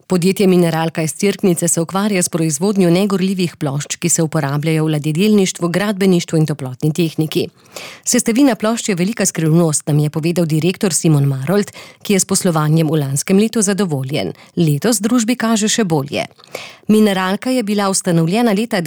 Podjetje Mineralka iz Cerknice se ukvarja s proizvodnjo negorljivih plošč, ki se uporabljajo v ladjedelništvu, gradbeništvu in toplotni tehniki. Sestavina plošč je velika skrivnost, nam je povedal direktor Simon Marolt, ki je s poslovanjem v lanskem letu zadovoljen. Letos družbi kaže še bolje. Mineralka je bila ustanovljena leta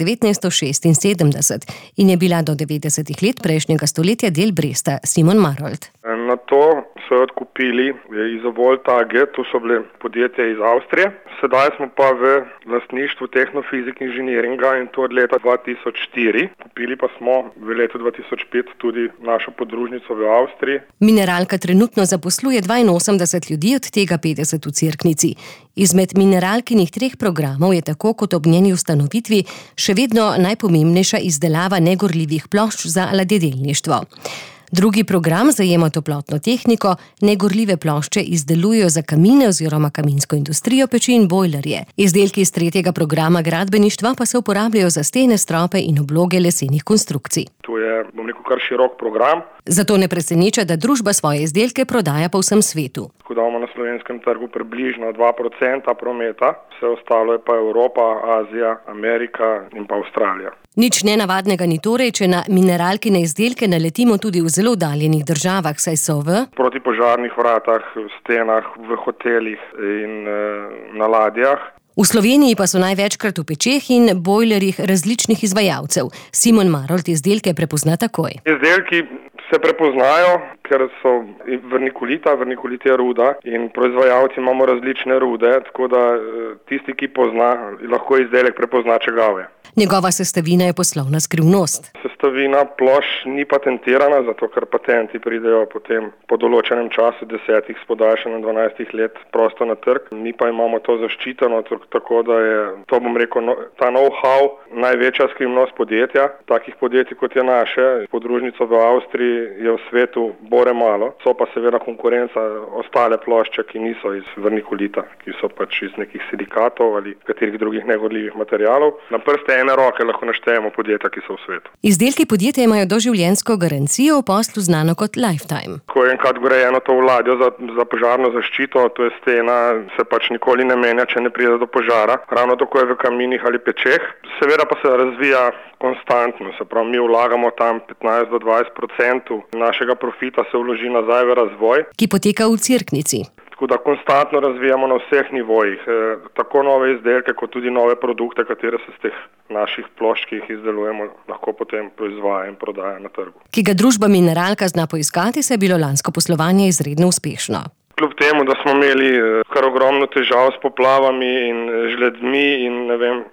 1976 in je bila do 90. let prejšnjega stoletja del Bresta. Simon Marolt. Na to so jo odkupili Isovolt AG, to so bile podjetja iz Avstrije. Sedaj smo pa v lastništvu Tehnofizik inženiringa in to od leta 2004. Kupili pa smo v letu 2005 tudi našo podružnico v Avstriji. Mineralka trenutno zaposluje 82 ljudi, od tega 50 v Cerknici. Izmed Mineralkinih 3 programov je tako kot ob njeni ustanovitvi še vedno najpomembnejša izdelava negorljivih plošč za ladjedelništvo. Drugi program zajema toplotno tehniko, negorljive plošče izdelujejo za kamine oziroma kaminsko industrijo, peči in bojlerje. Izdelki iz 3. programa gradbeništva pa se uporabljajo za stene, strope in obloge lesenih konstrukcij. To je, kar širok program. Zato ne preseneča, da družba svoje izdelke prodaja po vsem svetu. Tako da imamo na slovenskem trgu približno 2% prometa, vse ostalo je pa Evropa, Azija, Amerika in pa Avstralija. Nič nenavadnega ni torej, če na Mineralkine izdelke naletimo tudi v zelo oddaljenih državah, saj so v protipožarnih vratah, v stenah, v hotelih in na ladjah. V Sloveniji pa so največkrat v pečeh in bojlerjih različnih izvajalcev. Simon Marolt izdelke prepozna takoj. Izdelki se prepoznajo, ker so vernikulita, vernikulit je ruda in proizvajalci imamo različne rude, tako da tisti, ki pozna, lahko izdelek prepozna, čigav je. Njegova sestavina je poslovna skrivnost. Sestavina plošč ni patentirana, zato ker patenti pridejo potem po določenem času 10 s podaljšanjem 12 let prosto na trg. Mi pa imamo to zaščiteno, tako da je, to ta know-how največja skrivnost podjetja. Takih podjetij kot je naše, podružnico v Avstriji je v svetu bore malo. So pa seveda konkurenca ostale plošče, ki niso iz vernikulita, ki so pač iz nekih silikatov ali katerih drugih negorljivih materialov. Na prste ene roke lahko naštejemo podjetja, ki so v svetu. Izdelki podjetja imajo doživljenjsko garancijo, v poslu znano kot lifetime. Ko je enkrat grejeno to ladjo za požarno zaščito, to je stena, se pač nikoli ne menja, če ne pride do požara. Ravno tako je v kaminih ali pečeh. Seveda pa se razvija konstantno, se pravi, mi vlagamo tam 15 do 20% našega profita se vloži nazaj v razvoj, ki poteka v Cerknici. Tako da konstantno razvijamo na vseh nivojih, tako nove izdelke, kot tudi nove produkte, katere se z teh naših plošč, ki jih izdelujemo, lahko potem proizvaja in prodaja na trgu. Ki ga družba Mineralka zna poiskati, se je bilo lansko poslovanje izredno uspešno. Kljub temu, da smo imeli kar ogromno težav s poplavami in žledmi in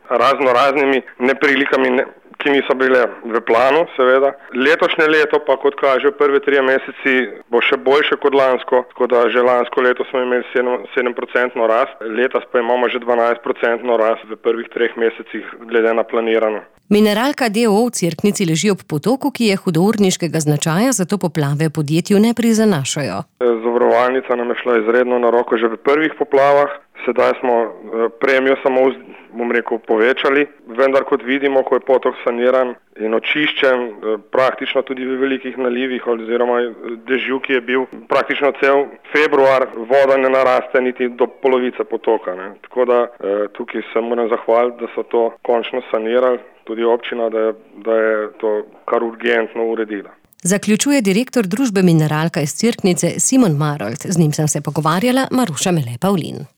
raznimi neprilikami, ki niso bile v planu, seveda. Letošnje leto pa, kot kaže, prve 3 meseci bo še boljše kot lansko, tako da že lansko leto smo imeli 7% rast, letos pa imamo že 12% rast v prvih 3 mesecih glede na planirano. Mineralka d.o.o. v Cerknici leži ob potoku, ki je hudourniškega značaja, zato poplave podjetju ne prizanašajo. Zavarovalnica nam je šla izredno na roko že v prvih poplavah. Sedaj smo premijo samo, povečali, vendar kot vidimo, ko je potok saniran in očiščen, praktično tudi v velikih nalivih oziroma dežju, ki je bil praktično cel februar, voda ne naraste niti do polovice potoka. Tako da tukaj se moram zahvaliti, da so to končno sanirali, tudi občina, da je to kar urgentno uredila. Zaključuje direktor družbe Mineralka iz Cerknice Simon Marolt. Z njim sem se pogovarjala Maruša Mele Pavlin.